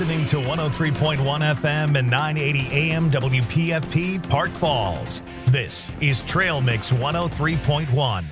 listening to 103.1 FM and 980 AM WPFP Park Falls. This is Trail Mix 103.1.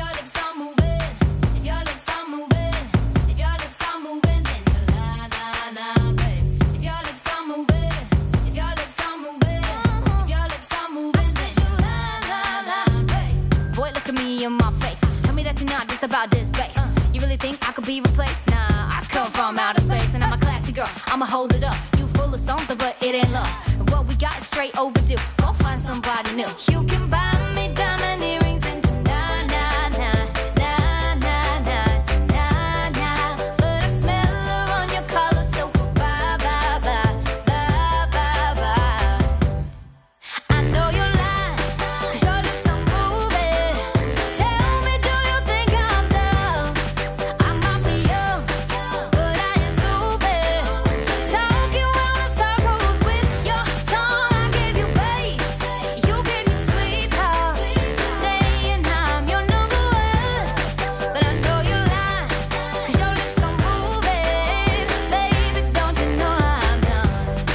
About this bass. You really think I could be replaced? Nah, I come from outer space and I'm a classy girl. I'ma hold it up. You full of something, but it ain't love. And what we got is straight overdue. Go find somebody new. You can buy me diamond earrings and na na na na na na na na. But I smell her on your collar, so bye bye bye bye bye bye. I know you're lying, 'cause your lips are moving. Tell me, do you think I'm dumb? I might be young, but I ain't stupid. Talking round in circles with your tongue. I gave you bass, you gave me sweet talk, saying I'm your number one. But I know you're lying, 'cause your lips are moving. Baby, don't you know I'm done?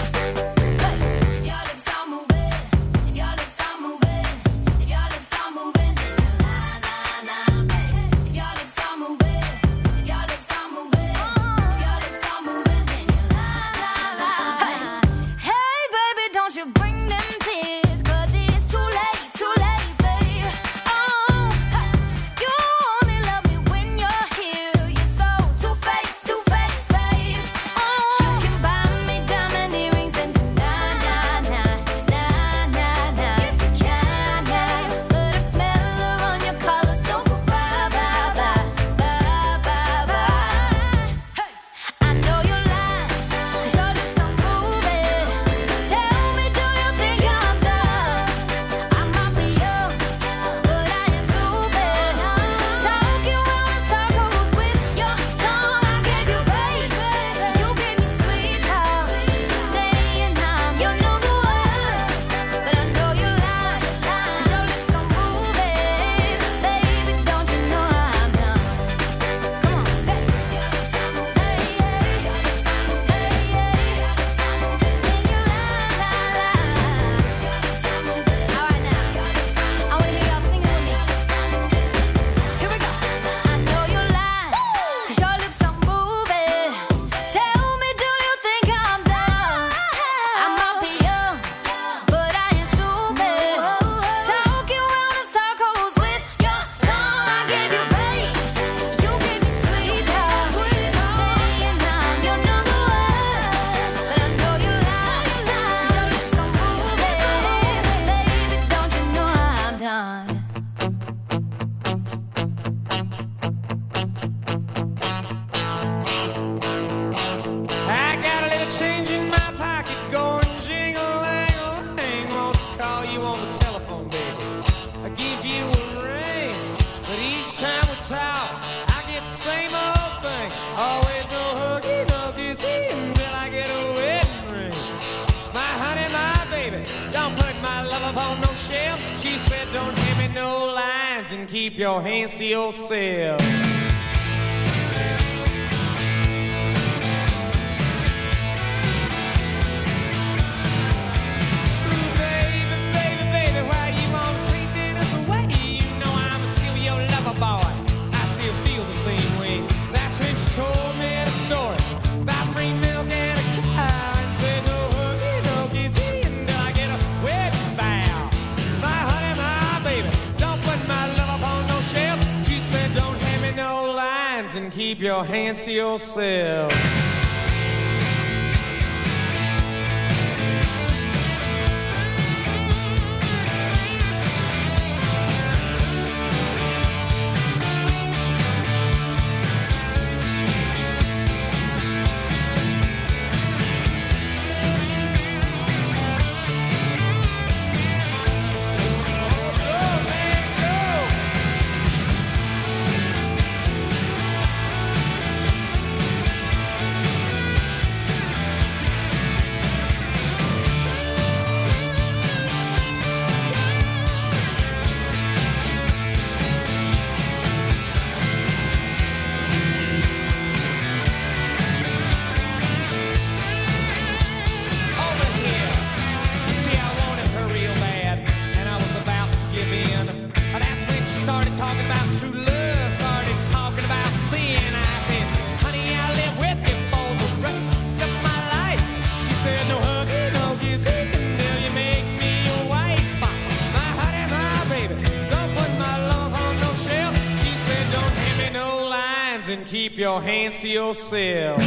If your lips are moving, if your lips are moving, if your lips are moving, then you're lying, lying, lying, baby. If your lips are moving, if your lips are moving, if your lips are moving, then you're lying, lying, lying. Hey, baby, don't you bring them tears, 'cause it's too late, babe. Oh, you only love me when you're here. You're so two-faced, babe. Oh, you can buy me diamond earrings and na na na na na na. Yes, you can, but I smell her on your collar, so bye bye bye bye bye bye. Hey, I know you're lying, 'cause your lips are moving. Tell me, do you think I'm dumb? I might be young, but I ain't stupid. Talking round in circles with your tongue. I gave you bass, you gave me sweet talk, saying I'm your number one. But I know you're lying, 'cause your lips are moving. Baby, don't you know I'm done? Come on, say it. Your lips are moving, hey, hey. Your lips are moving, hey, hey. Your lips are moving, then you're lying, lying, lying. Your lips are moving. All right now, I wanna hear y'all singing with me. Here we go. I know you're lying, 'cause your lips are moving. Tell me, do you think I'm dumb? I might be young, but I ain't stupid. Talking round in circles with your tongue. I gave you bass, you gave me sweet talk, saying I'm your number one. But I know you're lying, 'cause your lips are moving. Baby, don't you know I'm done? I got a little change in my pocket going jingle-lang-a-lang. Wants to call you on the telephone, baby. I give you a ring, but each time we talk, I get the same old thing. Always no huggy, no kissy until I get a wedding ring. My honey, my baby, don't put my love up on no shelf. She said, don't give me no lines and keep your hands to yourself. Baby, why you wanna treat me this way? You know I'm still your lover boy. I still feel the same way. That's when she told me the story about free milk and a cow, and said no huggy, no kissy until I get a wedding vow. My honey, my baby, don't put my love up on no shelf. She said don't hand me no lines and keep your hands to yourself. minds and keep your hands to yourself.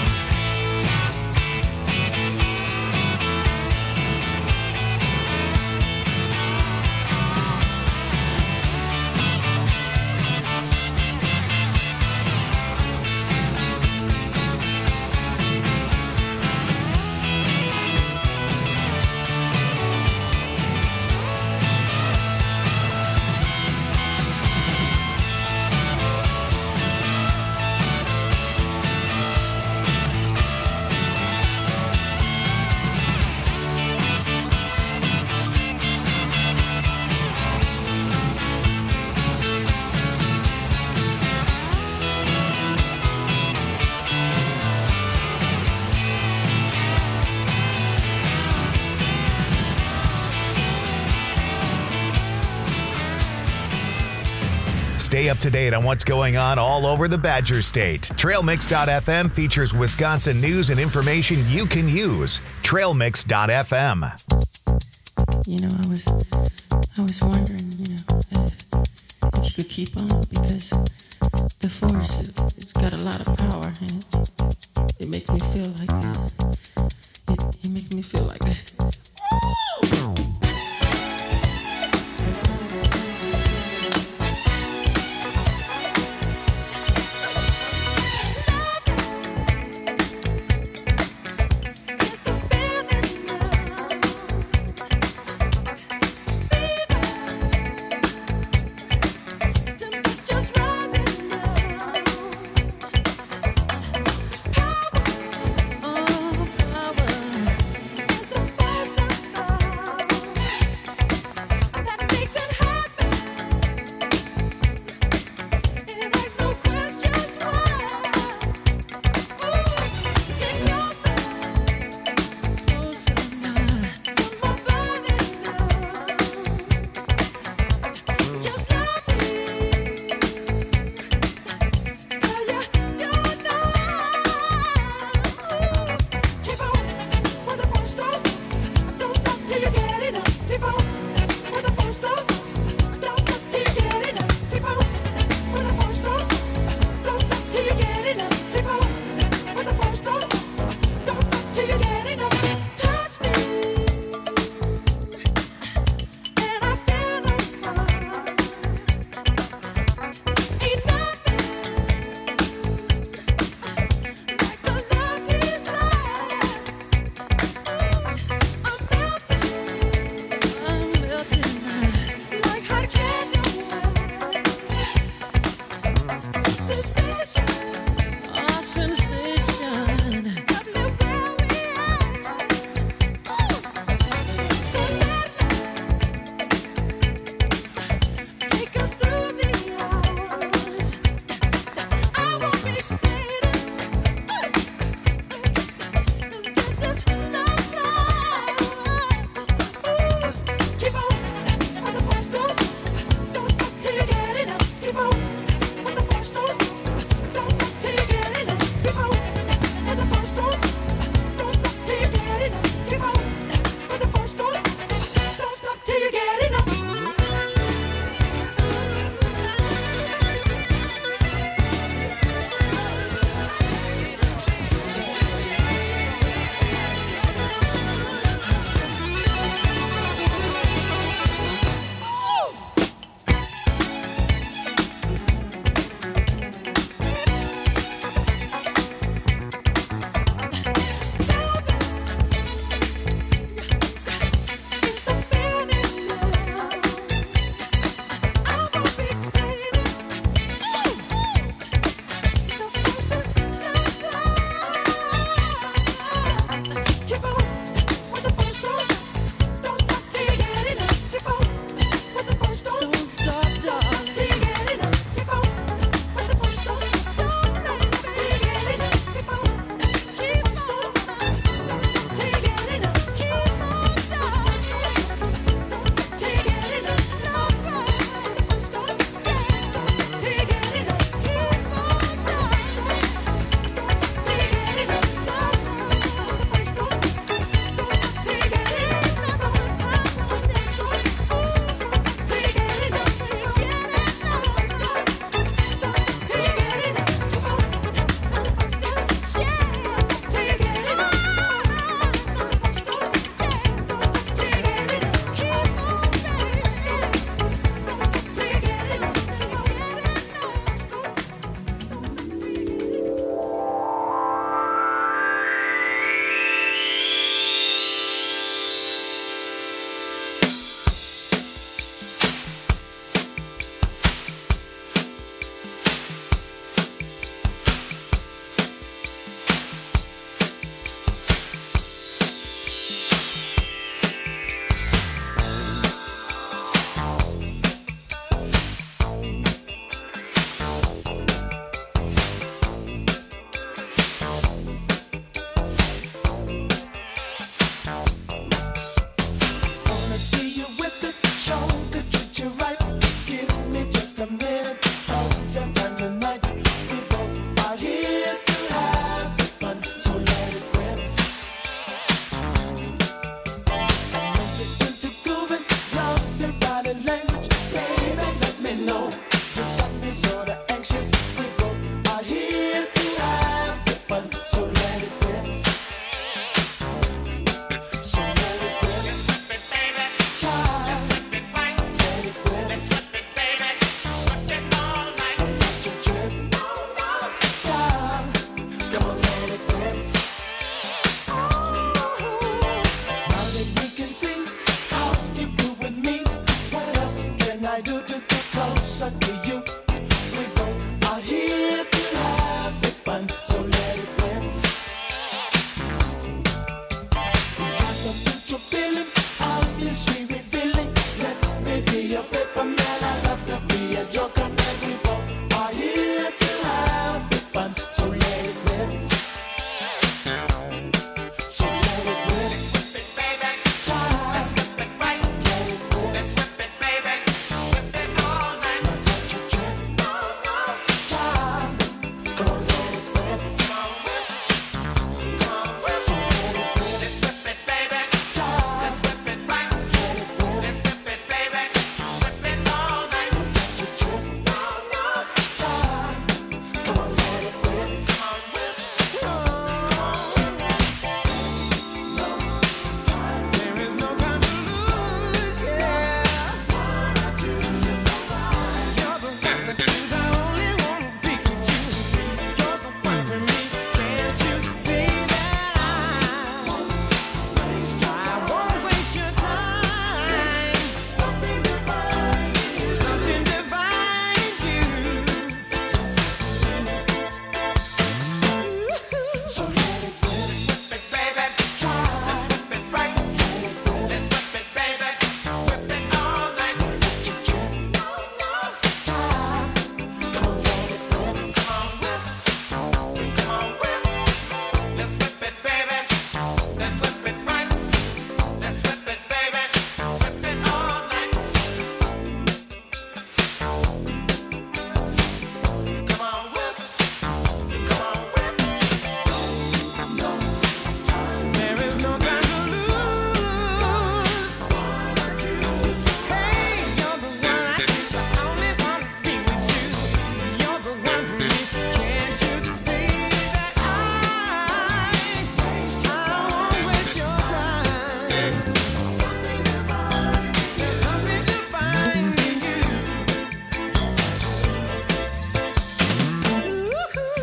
Stay up to date on what's going on all over the Badger State. TrailMix.fm features Wisconsin news and information you can use. TrailMix.fm. You know, I was wondering, if you could keep on, because the force, it's got a lot of power, and it makes me feel like it makes me feel like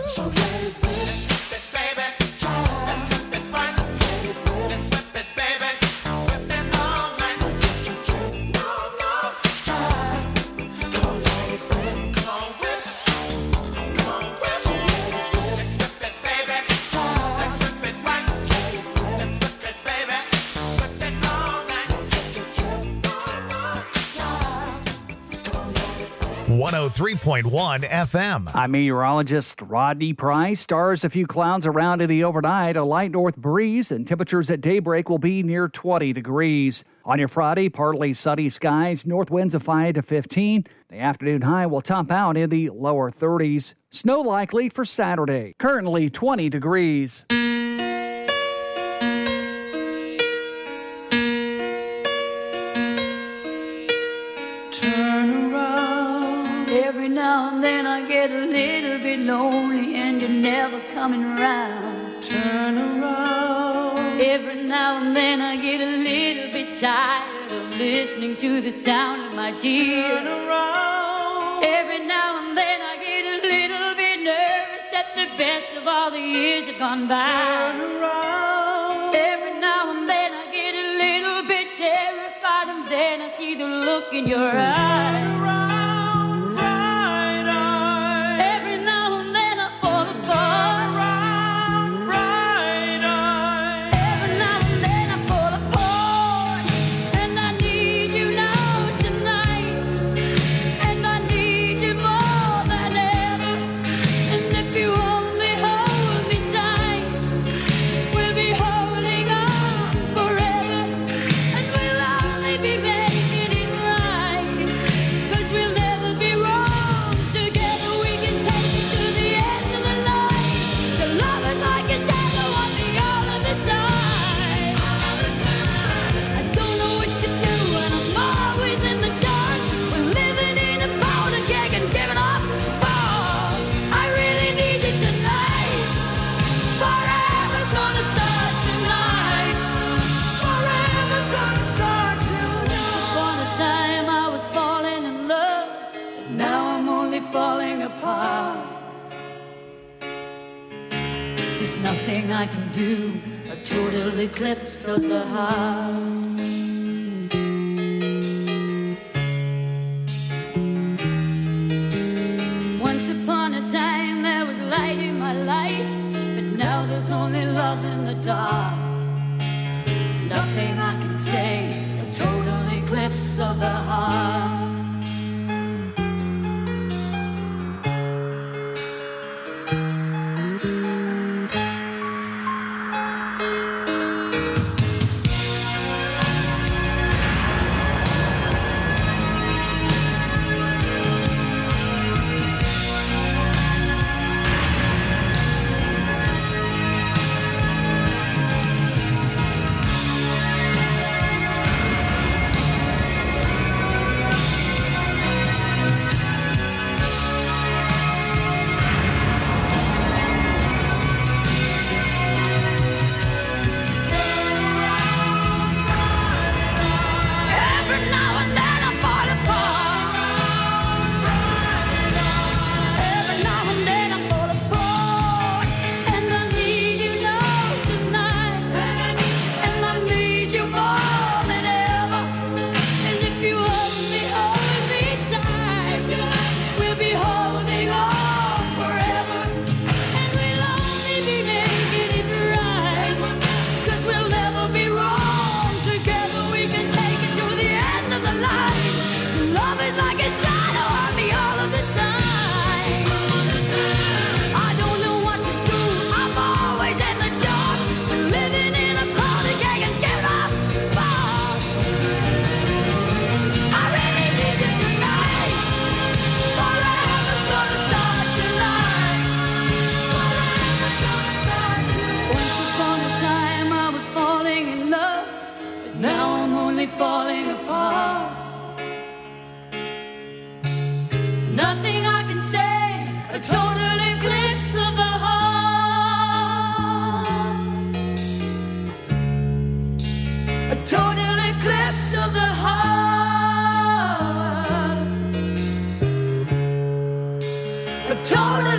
103.1 FM. I'm meteorologist Rodney Price. Stars, a few clouds around in the overnight, a light north breeze, and temperatures at daybreak will be near 20 degrees. On your Friday, partly sunny skies, north winds of 5 to 15. The afternoon high will top out in the lower 30s. Snow likely for Saturday. Currently 20 degrees. Every now and then I get a little bit lonely and you're never coming around. Turn around. Every now and then I get a little bit tired of listening to the sound of my tears. Turn around. Every now and then I get a little bit nervous that the best of all the years have gone by. Turn around. Every now and then I get a little bit terrified and then I see the look in your eyes. Turn around. Nothing I can do, a total eclipse of the heart. Once upon a time there was light in my life, but now there's only love in the dark. Nothing I can say, a total eclipse of the heart.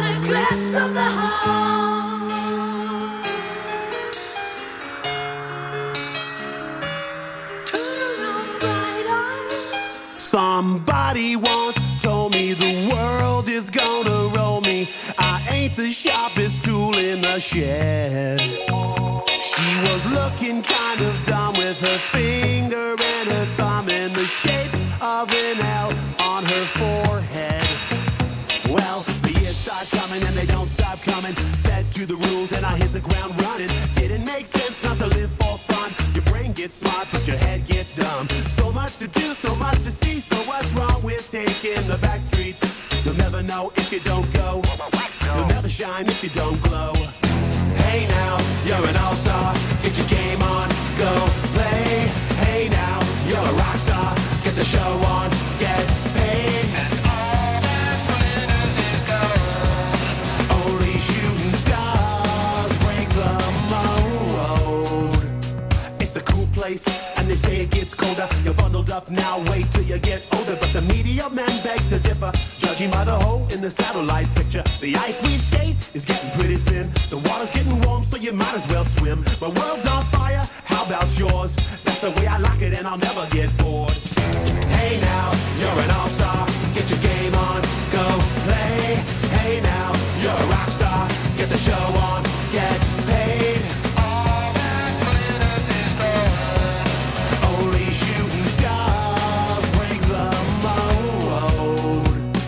the clefts of the heart. Turn around, bright eyes. Somebody once told me the world is gonna roll me. I ain't the sharpest tool in the shed. She was looking kind of dumb with her finger and her thumb in the shape of an L on her forehead. Well, the years start coming and they don't stop coming. Fed to the rules and I hit the ground running. Didn't make sense not to live for fun. Your brain gets smart but your head gets dumb. So much to do, so much to see. So what's wrong with taking the back streets? You'll never know if you don't go. You'll never shine if you don't glow. Hey now, you're an all-star. Get your game on, go play. Hey now, you're a rock star. Get the show on, get paid. And all that glitters is gold. Only shooting stars break the mold. It's a cool place, and they say it gets colder. You're bundled up now, wait till you get older. But the media men beg to differ. Judging by the hole in the satellite picture, the ice we skate is getting pretty thin. The water's getting warm, so you might as well swim. My world's on fire, how about yours? That's the way I like it, and I'll never get bored. Hey now, you're an all-star. Get your game on, go play. Hey now, you're a rock star. Get the show on, get paid. All that glitters is gold. Only shooting stars break the mold.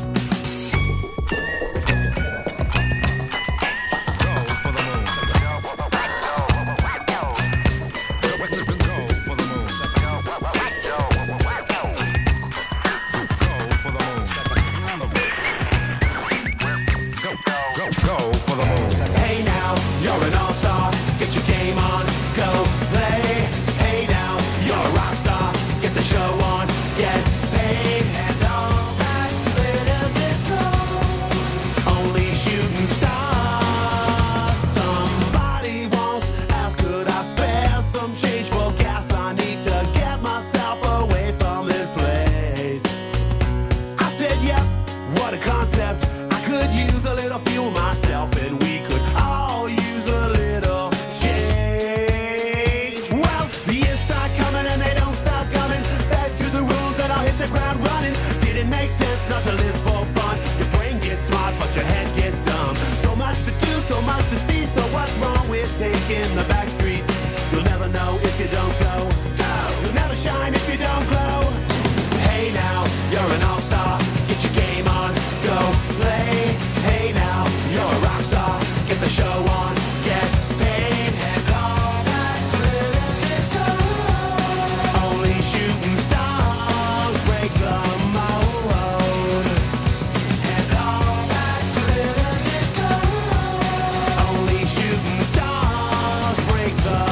Hey now, you're an all-star. Get your game on, go play. Hey now, you're a rock star. Get the show on, get paid. And all that glitters is gold. Only shooting stars. Somebody once asked, could I spare some change for gas? I need to get myself away from this place. I said, yep, what a concept. I could use a little fuel myself, and we could all use a little change. Well, the years start coming and they don't stop coming. Back to the rules and I'll hit the ground running. Didn't make sense not to live for fun. Your brain gets smart but your head gets dumb. So much to do, so much to see. So what's wrong with taking the back streets? You'll never know if you don't go. You'll never shine if you don't glow. Hey now, you're an all-star. Get your game on, go play. Hey now, you're a rock star. Get the show on, get paid. And all that glitters is gold. Only shooting stars break the mold. And all that glitters is gold. Only shooting stars break the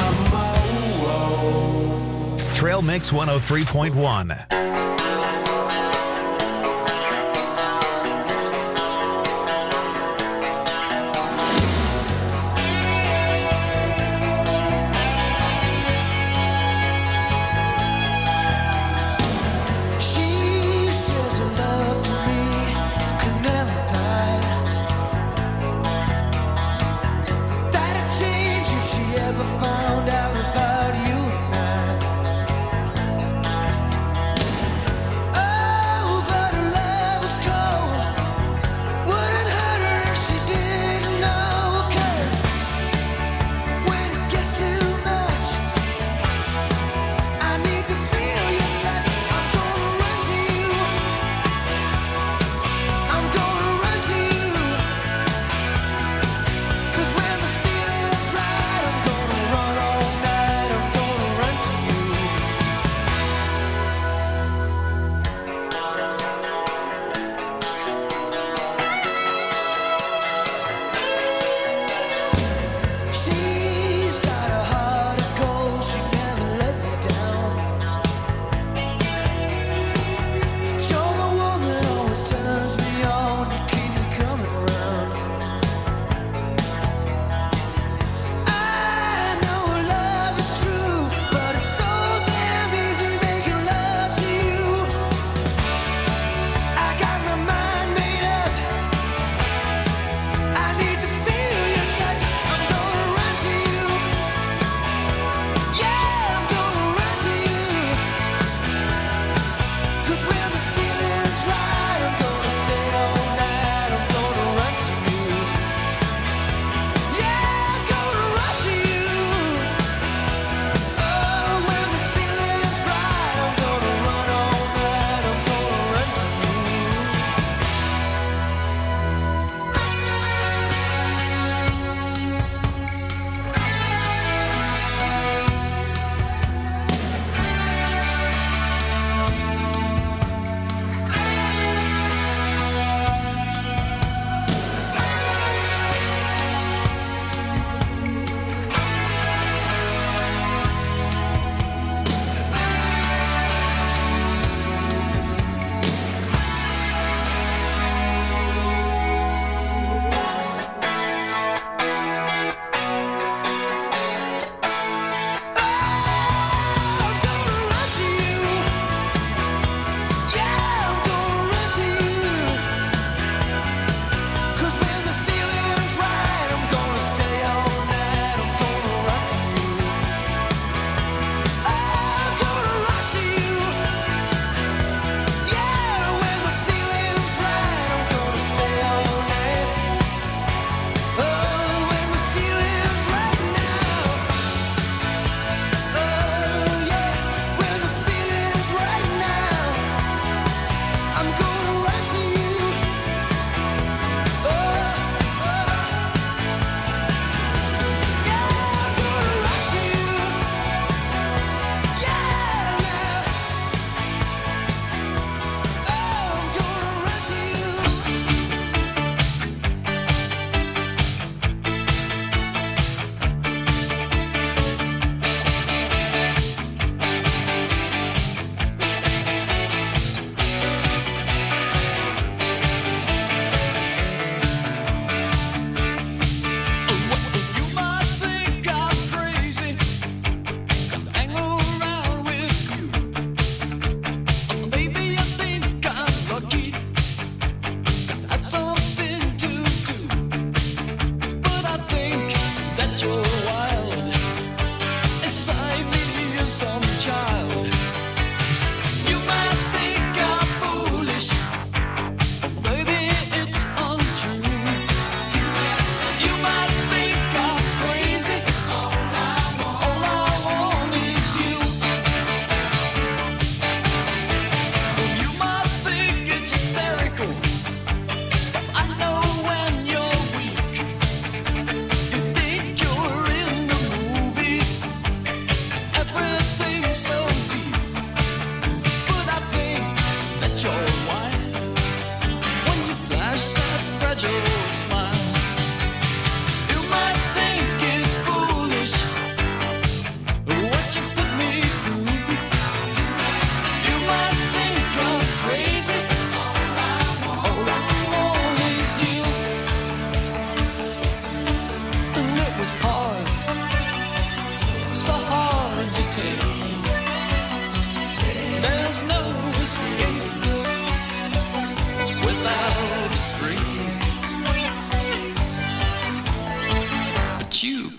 mold. Trail Mix 103.1. She says her love for me could never die. That'd change if she ever found out about you and I.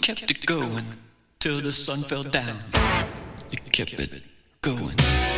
kept it going till the sun fell down. You kept it going.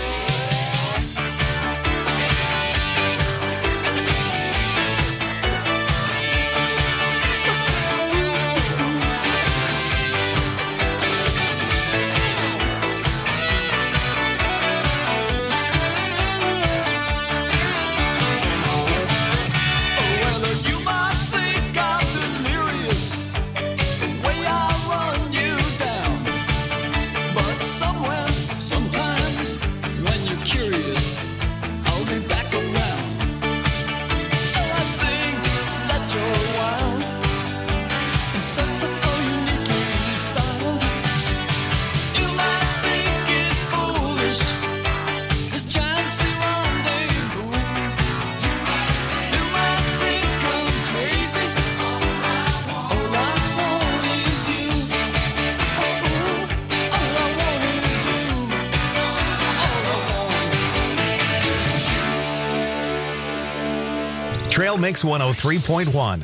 Trail Mix 103.1.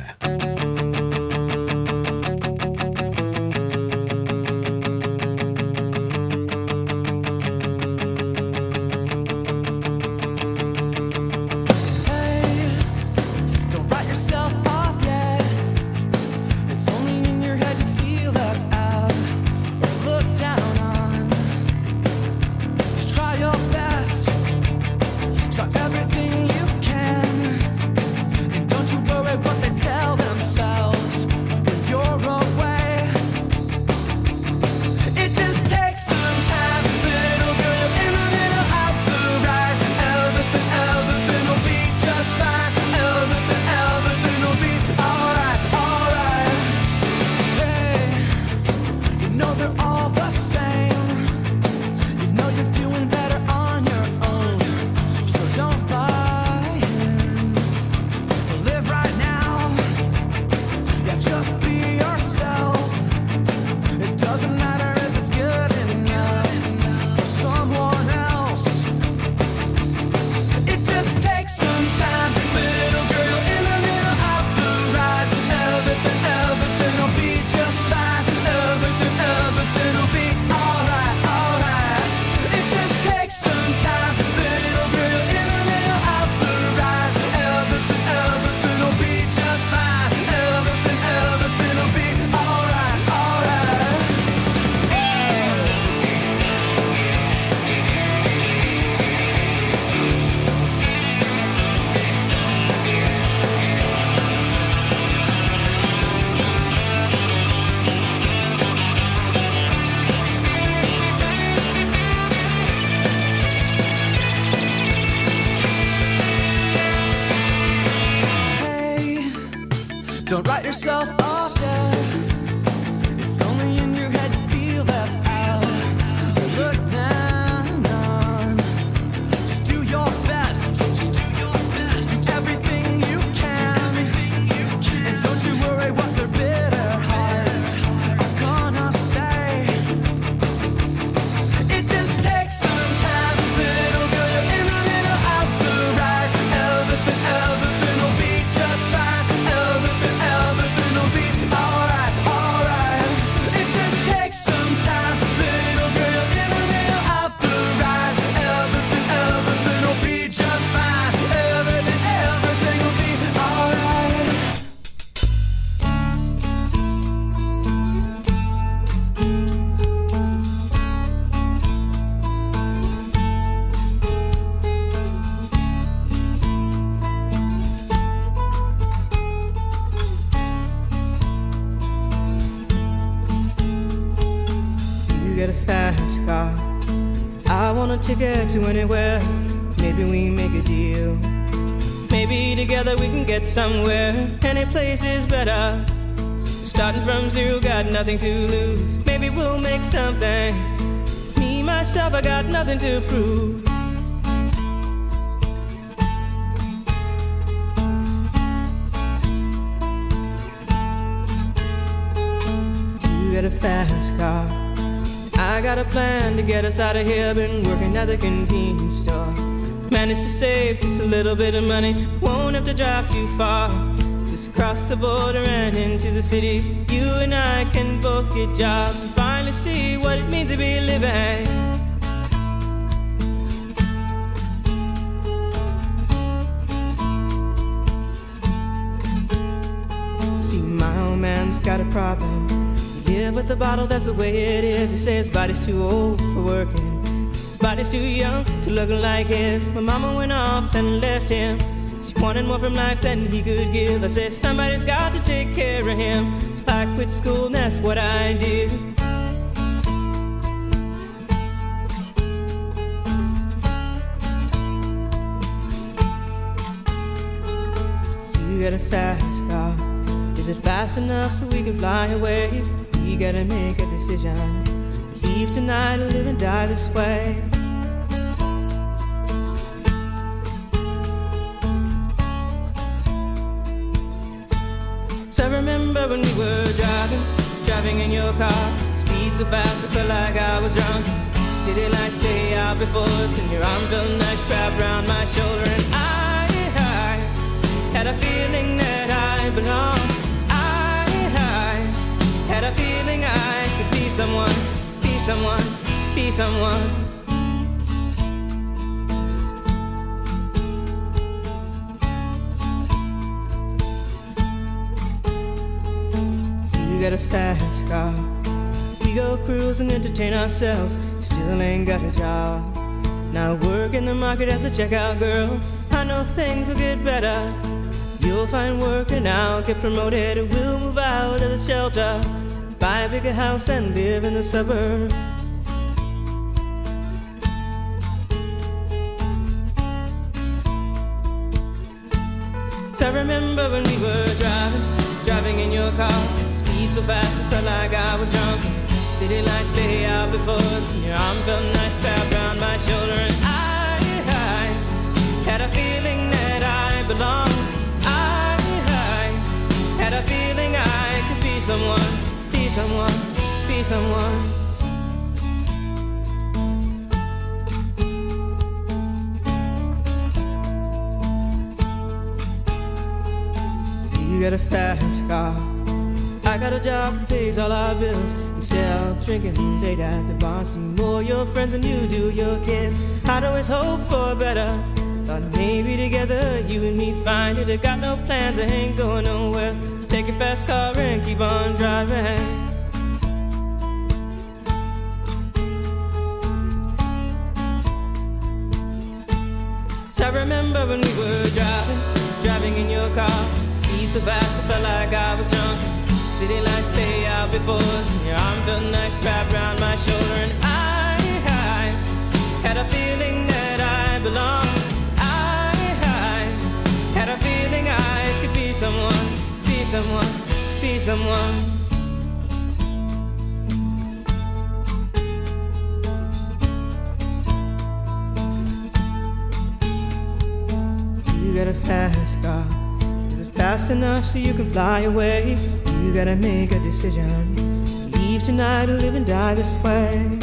Don't write yourself off yet. It's only in your head you feel left out or looked down on. Just do your best. Do everything you can. And don't you worry what their bitter hearts are gonna say. It just takes some time, little girl. You're in a little out the right. Everything will be just fine. Everything will be alright, alright. It just takes some time, little girl. You're in a little out the right. Everything will be just fine. Everything will be alright. You get a fast car. I want a ticket to anywhere. Maybe we make a deal. Maybe together we can get somewhere. Any place is better. Starting from zero, got nothing to lose. Maybe we'll make something. Me, myself, I got nothing to prove. You get a fast car. I got a plan to get us out of here. Been working at the convenience store. Managed to save just a little bit of money. Won't have to drive too far. The Just cross the border and into the city. You and I can both get jobs and finally see what it means to be living. See, my old man's got a problem. He live with the bottle, that's the way it is. He says his body's too old for working. His body's too young to look like his. My mama went off and left him. She wanted more from life than he could give. I said somebody's got to take care of him. So I quit school and that's what I did. You got a fast car. Is it fast enough so we can fly away? We gotta make a decision. Leave tonight or live and die this way. So I remember when we were driving in your car. Speed so fast I felt like I was drunk. City lights lay out before us, and your arm felt nice wrapped around my shoulder. And I had a feeling that I belonged. I had a feeling I could be someone, be someone, be someone. You got a fast car. We go cruise and entertain ourselves. Still ain't got a job. Now work in the market as a checkout girl. I know things will get better. You'll find work and I'll get promoted. We'll move out of the shelter, buy a bigger house and live in the suburbs. So I remember when we were driving in your car. Speed so fast I felt like I was drunk. City lights lay out before us, and your arm felt nice wrapped around my shoulder. And I had a feeling that I belonged. I had a feeling I could be someone, be someone, be someone. You got a fast car. I got a job that pays all our bills. Instead of drinking late at the bar, see more your friends than you do your kids. I'd always hope for better. Thought maybe together you and me find it. I got no plans, I ain't going nowhere. So take your fast car and keep on driving. So I remember when we were driving in your car. Speed so fast I felt like I was drunk. City lights lay out before us, and your arm felt nice wrapped around my shoulder. And I had a feeling that I belonged. I had a feeling I could be someone, be someone, be someone. You got a fast car. Is it fast enough so you can fly away? You gotta make a decision. Leave tonight or live and die this way.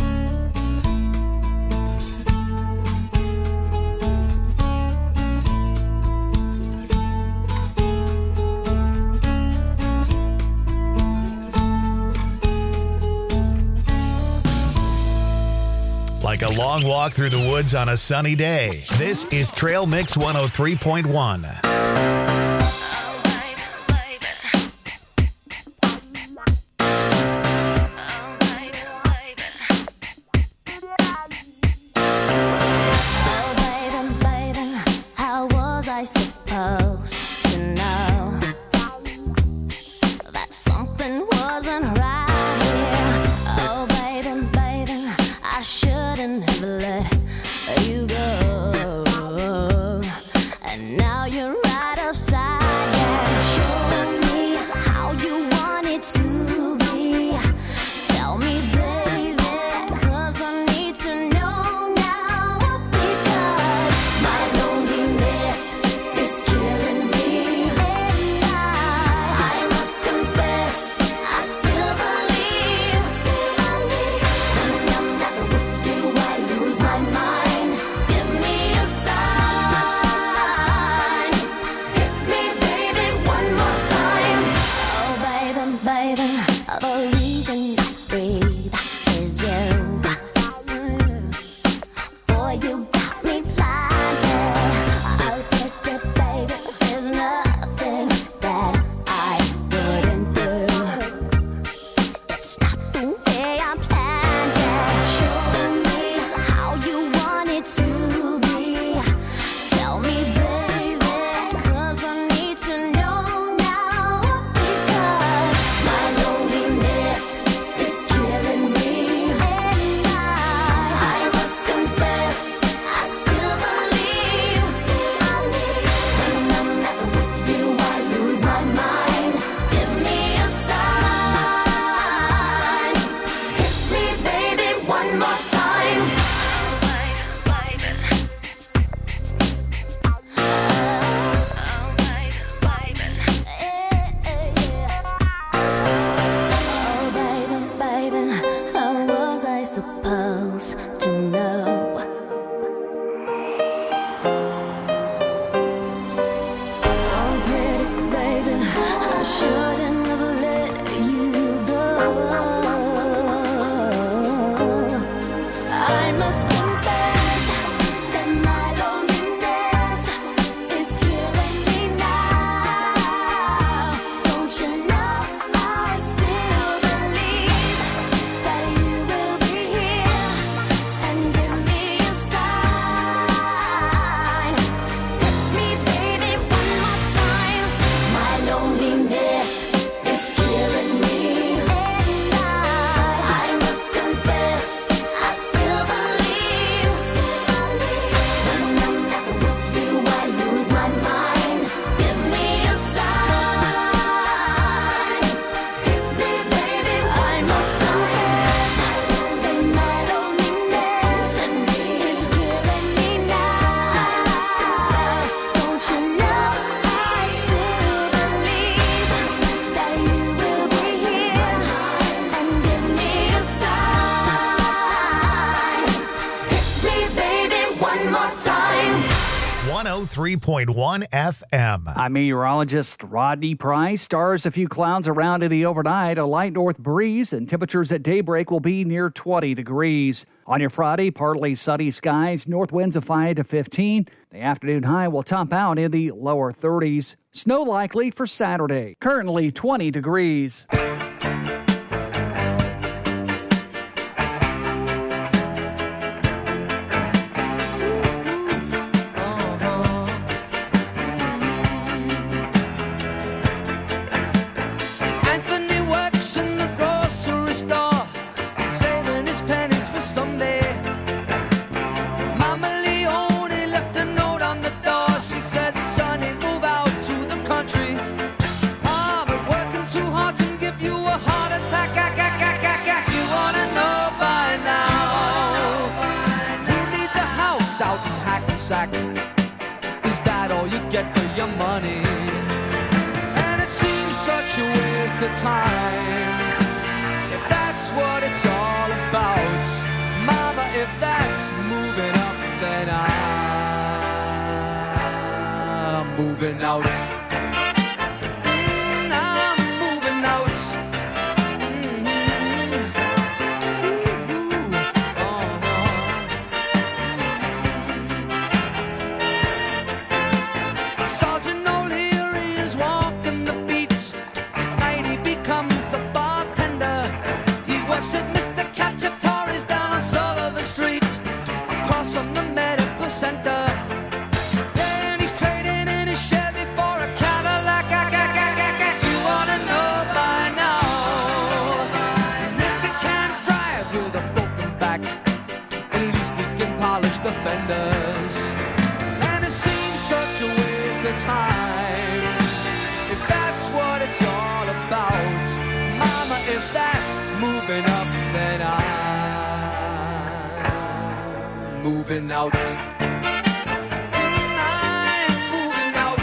Like a long walk through the woods on a sunny day. This is Trail Mix 103.1. One more time. baby, the reason I breathe is you. Boy, you got me blinded. Oh, baby, there's nothing that I wouldn't do. It's not the way I planned it. Show me how you want it to be. Tell me, baby, 'cause I need to know now. Because my loneliness is killing me. And I must confess, I still believe. When I'm not with you, I lose my mind. Give me a sign. Hit me, baby, one more time. Oh, baby, baby, how was I supposed to know? Oh, pretty baby, I shouldn't have let you go. I must confess that my loneliness is killing me now. Don't you know I still believe that you will be here and give me a sign. Hit me, baby, one more time. My loneliness is killing me, and I must confess, I still believe. When I'm not with you, I lose my mind. Give me a sign. Hit me, baby, one more time. Then my loneliness is killing me now. Don't you know I still believe that you will be here and give me a sign. Hit me, baby, one more time. 103.1 FM. I'm meteorologist Rodney Price. Stars a few clouds around in the overnight, a light north breeze, and temperatures at daybreak will be near 20 degrees. On your Friday, partly sunny skies, north winds of 5 to 15. The afternoon high will top out in the lower 30s. Snow likely for Saturday. Currently 20 degrees. Anthony works in the grocery store, saving his pennies for someday. Mama Leone left a note on the door. She said, "Sonny, move out to the country. I've been working too hard to give you a heart attack. You wanna know by now? Who needs a house out in Hackensack? Is that all you get for your money? And it seems such a waste of time. If that's what it's all about, Mama, if that's moving up, then I'm moving out. I'm moving out. Sergeant O'Leary is walking the beats. Night he becomes a bartender. He works at Mr. Cacciatore's down on Sullivan Street, across from the medical center. And he's trading in his Chevy for a Cadillac. You wanna know by now? And if he can't drive with a broken back, at least he can polish the fenders. And it seems such a waste of time. If that's what it's all about, Mama, if that's moving up, then I'm moving out. I'm moving out.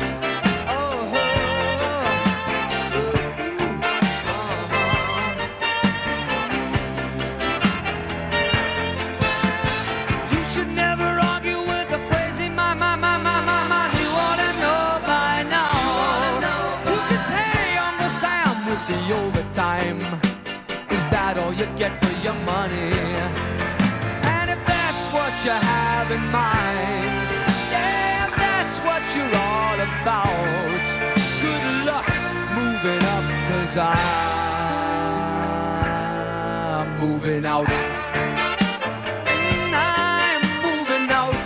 You should never argue with a crazy man. You ought to know by now. You can pay Uncle Sam with the overtime? Is that all you get for your money? And if that's what you have in mind, yeah, if that's what you're all about, good luck moving up, 'cause I'm moving out. I'm moving out.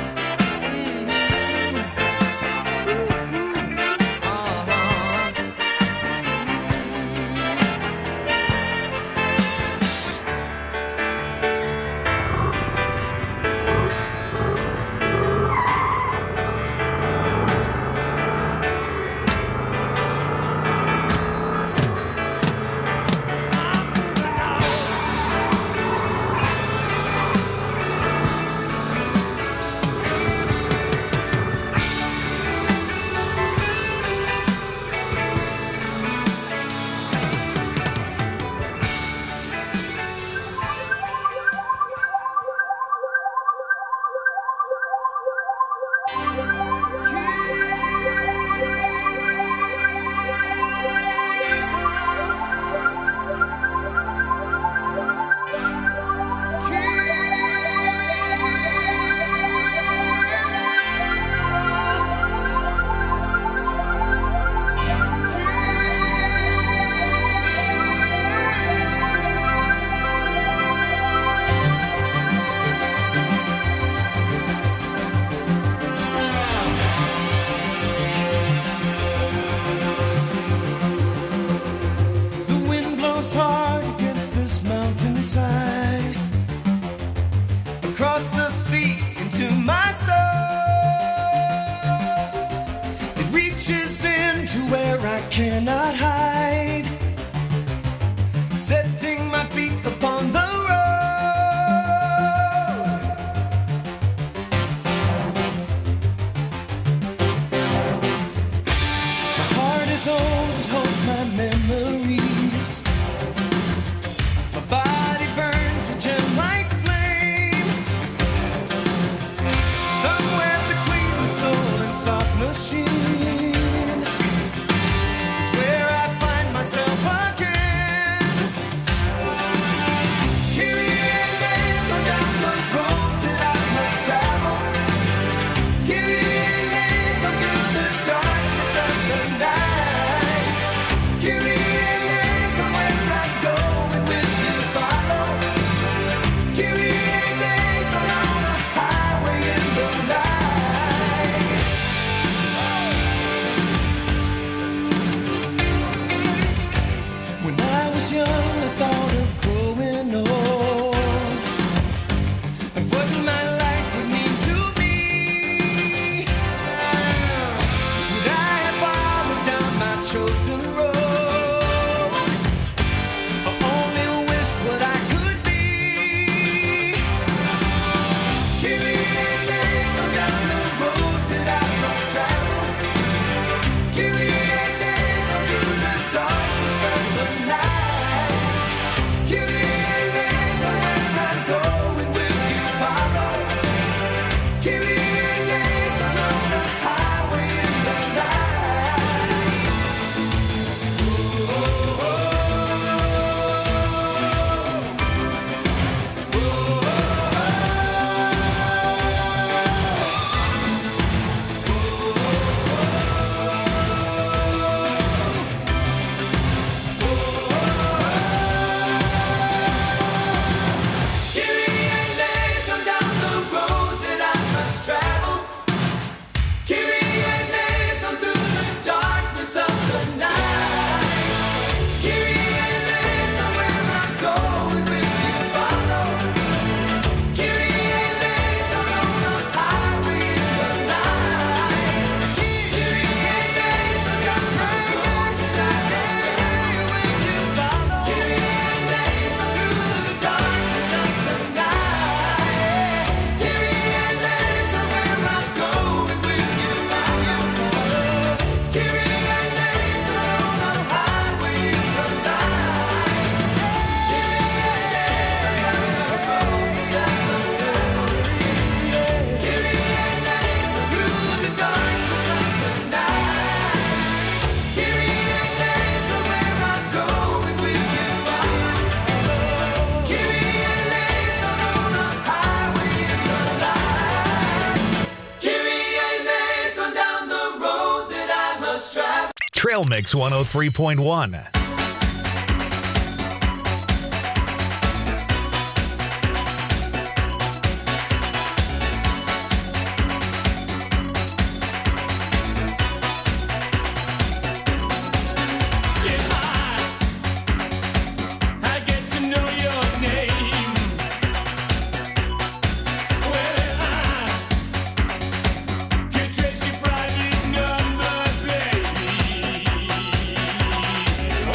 Across the sea into my soul, it reaches into where I cannot hide, setting my feet upon the road. My heart is old, it holds my memories. My body burns a gem like soft machine is where I find myself again. Trail Mix 103.1. Trace your private number, baby.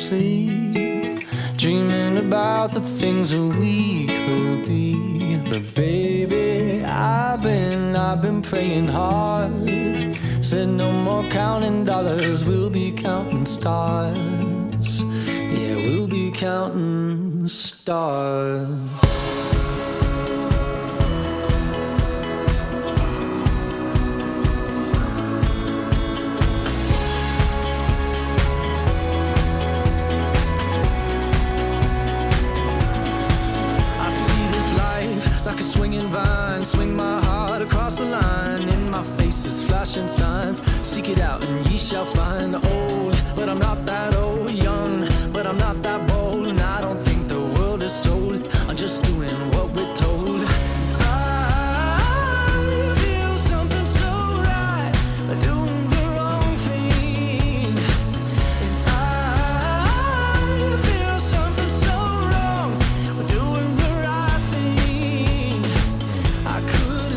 sleep, dreaming about the things that we could be. But baby, I've been praying hard. Said no more counting dollars, we'll be counting stars. Yeah, we'll be counting stars. Like a swinging vine, swing my heart across the line. In my face is flashing signs. Seek it out and ye shall find. Old, but I'm not that old. Young, but I'm not that bold. And I don't think the world is sold. I'm just doing what we're told. I feel something so right, doing the wrong thing. And I feel something so wrong, doing the right thing. I could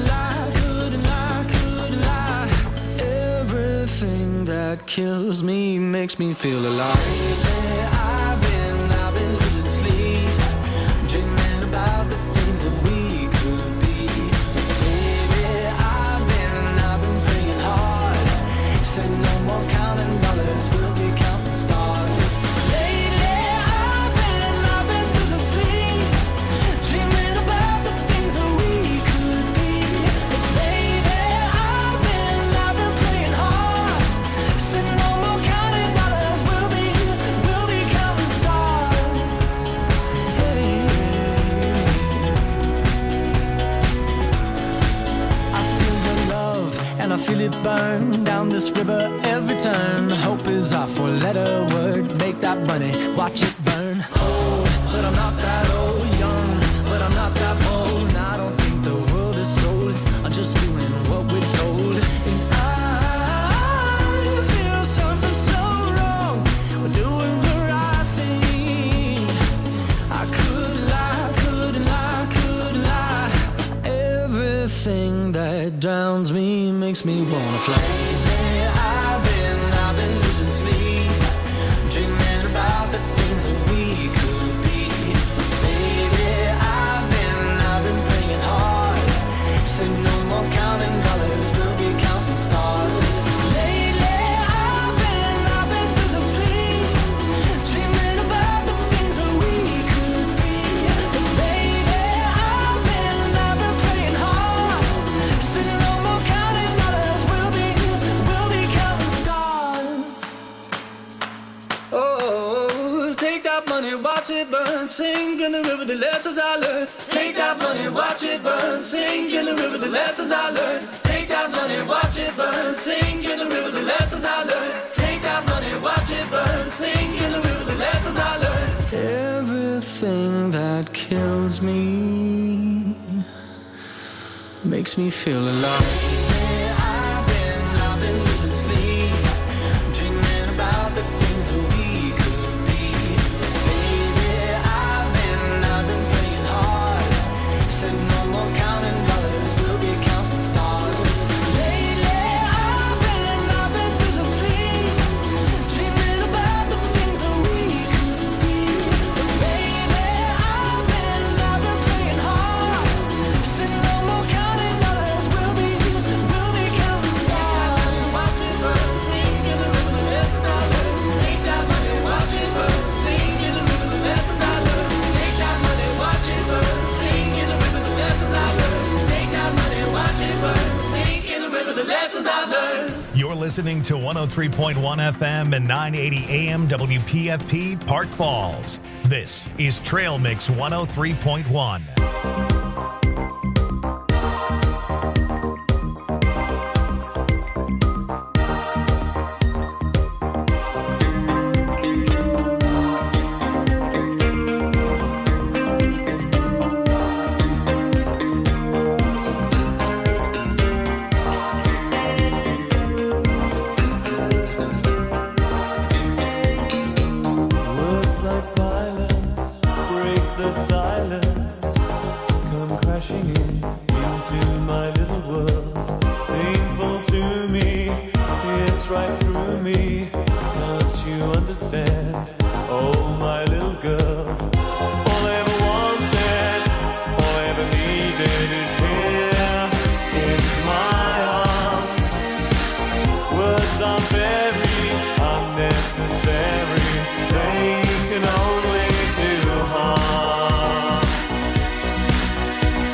lie. Everything that kills me makes me feel alive. I've been losing sleep, dreaming about the things that we could be. Baby, I've been praying hard. Said no more counting dollars, we'll be counting stars. Lately, I've been losing sleep, dreaming about the things that we could be. But baby, I've been praying hard. Said no more counting dollars, we'll be counting stars. Hey. I feel your love and I feel it burn down this river every turn. Hope is our four-letter word. Make that money, watch it burn. Old, but I'm not that old. Young, but I'm not that bold. And I don't think the world is sold. I'm just doing what we're told. And I feel something so wrong. We're doing the right thing. I could lie. Everything that drowns me makes me wanna fly. I've been losing sleep, dreaming about the things that we could be. Baby, I've been praying hard. Said no more counting dollars, we'll be counting stars. Lately, I've been losing sleep, dreaming about the things that we could be. But baby, I've been praying hard. Said no more counting dollars, we'll be counting stars. Oh, take that money, watch it burn, sink in the river the lessons I learned. Take that money, watch it burn, sink in the river the lessons I learned. Take that money, watch it burn, sink in the river the lessons I learned. Take that money, watch it burn, sink in the river the lessons I learned. Everything that kills me makes me feel alive. I've been losing sleep, dreaming about the things that we could be. Baby, I've been praying hard. Said no more counting dollars, we'll be counting stars. Lately, I've been losing sleep, dreaming about the things that we could be. But baby, I've been praying hard. Said no more counting dollars, we'll be counting stars. Watch it burn, sing in the river the lessons I learned. Take that money, watch it burn, sing in the river the lessons I learned. Take that money, watch it burn, sing in the river the lessons I learned. Take that money, watch it burn, sing in the river the lessons I learned. You're listening to 103.1 FM and 980 AM WPFP Park Falls. This is Trail Mix 103.1.